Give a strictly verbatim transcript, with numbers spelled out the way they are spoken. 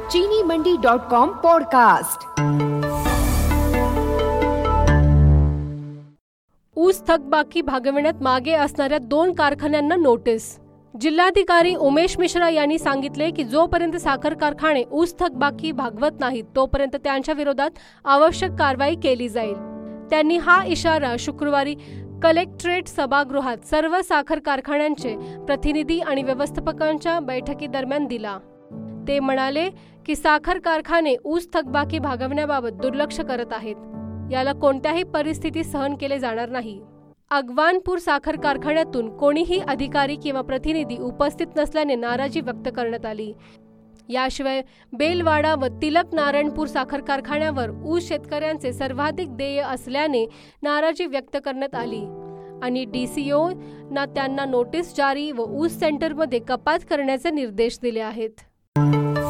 चीनी मंडी dot com podcast. ऊस थकबाकी भागविण्यात मागे असणाऱ्या दोन कारखान्यांना नोटीस। जिल्हाधिकारी उमेश मिश्रा यांनी सांगितले की जोपर्यंत साखर कारखाने ऊस थकबाकी भागवत नाहीत तोपर्यंत त्यांच्या विरोधात आवश्यक कारवाई केली जाईल। त्यांनी हा इशारा शुक्रवारी कलेक्टरेट सभागृहात सर्व साखर कारखान्यांचे प्रतिनिधी आणि व्यवस्थापकांच्या बैठकीदरम्यान दिला। ते म्हणाले की साखर कारखाने ऊस थकबाकी भागवण्याबाबत दुर्लक्ष करत आहेत, याला कोणत्याही परिस्थितीत सहन केले जाणार नाही। अगवानपूर साखर कारखान्यातून कोणीही अधिकारी किंवा प्रतिनिधी उपस्थित नसल्याने नाराजी व्यक्त करण्यात आली। याशिवाय बेलवाडा व तिलक नारायणपूर साखर कारखान्यावर ऊस शेतकऱ्यांचे सर्वाधिक देय असल्याने नाराजी व्यक्त करण्यात आली आणि डीसीओ ना त्यांना नोटीस जारी व ऊस सेंटरमध्ये कपात करण्याचे निर्देश दिले आहेत।